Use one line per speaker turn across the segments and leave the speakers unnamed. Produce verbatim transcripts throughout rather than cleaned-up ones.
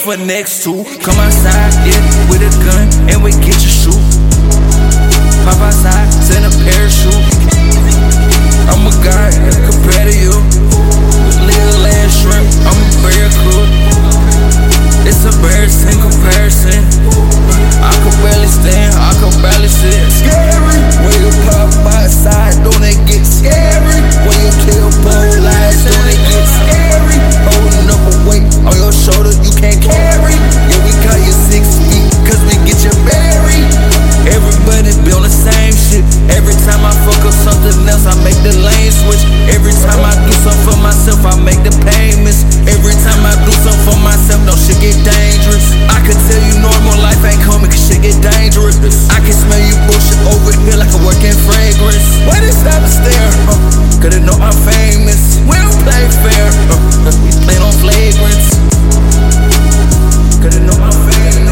for next to. Come outside, yeah, with a gun, and we get you shoot. Pop outside, send a parachute. I'm a guy compared to you. Little land shrimp, I'm a barracuda. It's embarrassing comparison. I could barely stand, I could barely sit. Scary. When you pop outside, don't it get scary? When you kill pole lies, don't it get scary? Holding up a weight on your shoulder you can't carry. Yeah, we call you six feet, cause we get you buried. Everybody be on the same shit. Every time I fuck up something else, I make the lane switch. Every time I do something for myself, I make the payments. Every time I do something for myself, no shit get dangerous. I can tell you normal life ain't coming, cause shit get dangerous. I can smell you bullshit over here like a working fragrance. Why they stop and stare? Uh, cause they know I'm famous. We don't play fair, uh, we play on flagrants. Cause they know I'm famous.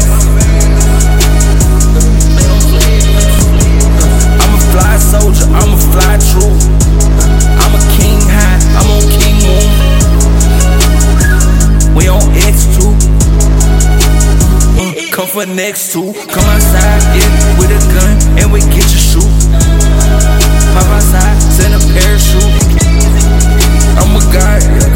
Fly soldier, I'm a fly true. I'm a king high, I'm on king moon. We on X two. Mm, come for next two. Come outside, yeah, with a gun, and we get you shoot. Pop outside, send a parachute. I'm a guy.